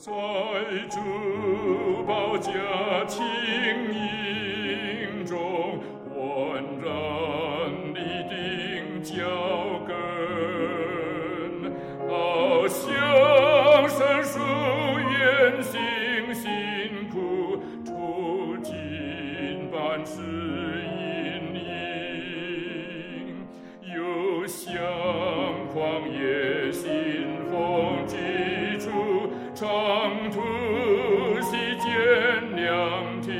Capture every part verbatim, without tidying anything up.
在主宝驾轻盈中，焕然立定脚跟，翱翔神属远行辛苦，途经万事阴影，又向旷野新风急出，长途西见凉亭，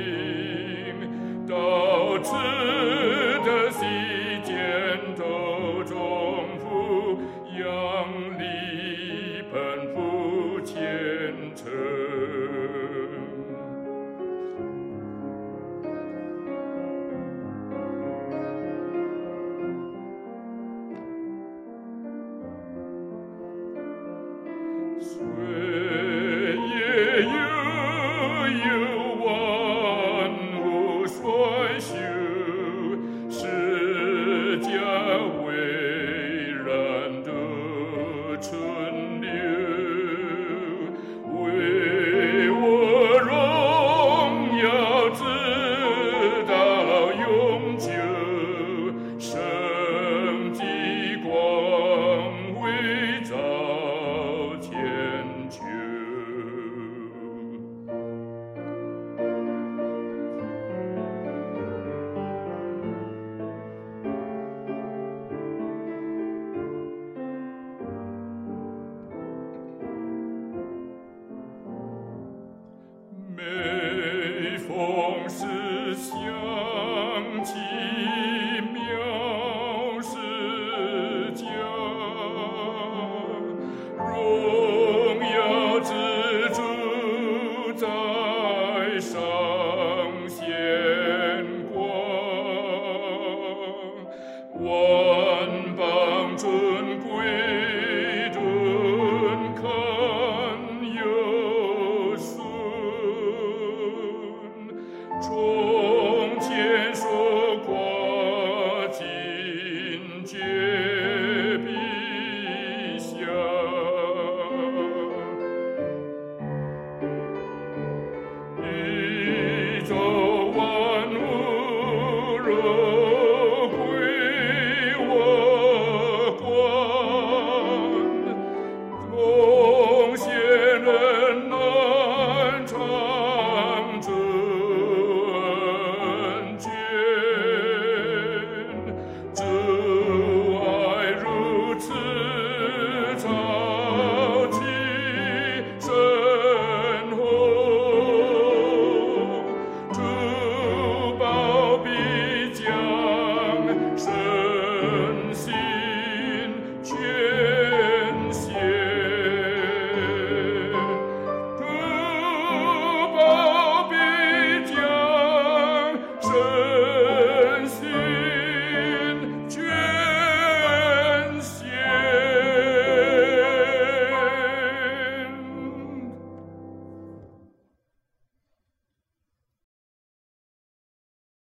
到此的西见斗中府，仰立奔赴前程。岁月悠悠，万物衰朽，世家巍然的春流，为我荣耀直到永久，生机光辉照千秋。每逢思乡起